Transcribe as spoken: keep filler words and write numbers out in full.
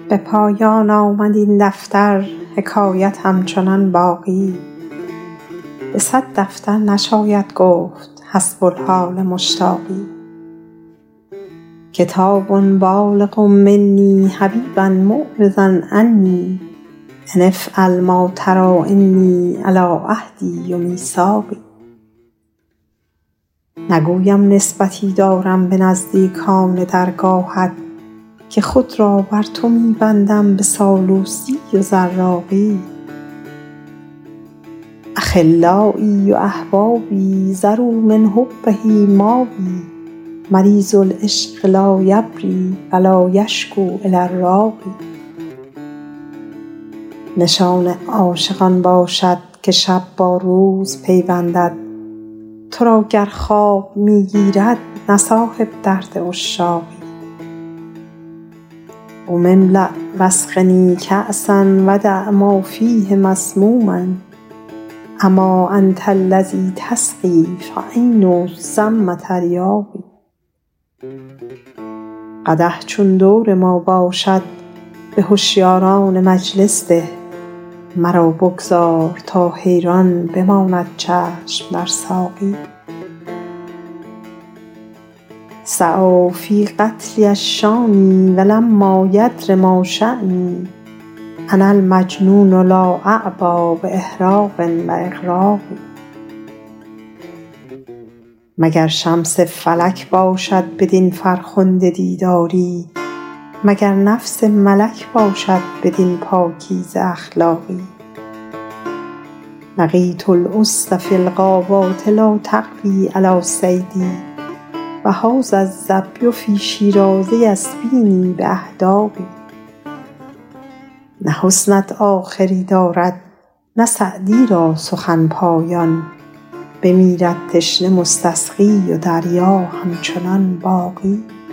به پایان آمد این دفتر، حکایت همچنان باقی. به صد دفتر نشاید گفت حسب الحال مشتاقی. کتاب بالغ منی حبیبا معرضا عنی، ان افعل ما تری انی علی عهدی و میثاقی. نگویم نسبتی دارم به نزدیکان درگاهت، که خود را بر تو می بندم به سالوسی و زراقی. اخلایی و احبابی ذروا من حبه ماوی، مریض العشق لا یبری و لا یشکو الی الراقی. نشان عاشقان باشد که شب با روز پیوندد، تو را گر خواب می گیرد نه صاحب درد عشاقی. املأ واسقنی کأسا ودع ما فیه مسموما، اما انت الذی تسقی فعین الضم تریاقی. قدح چون دور ما باشد به هوشیاران مجلس ده، مرا بگذار تا حیران بماند چشم در ساقی. سعی فی قتلی الشانی و لما یدر ما شأنی، انا المجنون لا اعبا باحراق و اغراق. مگر شمس فلک باشد بدین فرخنده دیداری، مگر نفس ملک باشد بدین پاکیزه اخلاقی. لقیت الاسد فی الغابات لا تقوی علی صیدی، و هذا الظبی فی شیراز یسبینی باهداقی. نه حسنت آخری دارد نه سعدی را سخن پایان، بمیرد تشنه مستسقی و دریا همچنان باقی.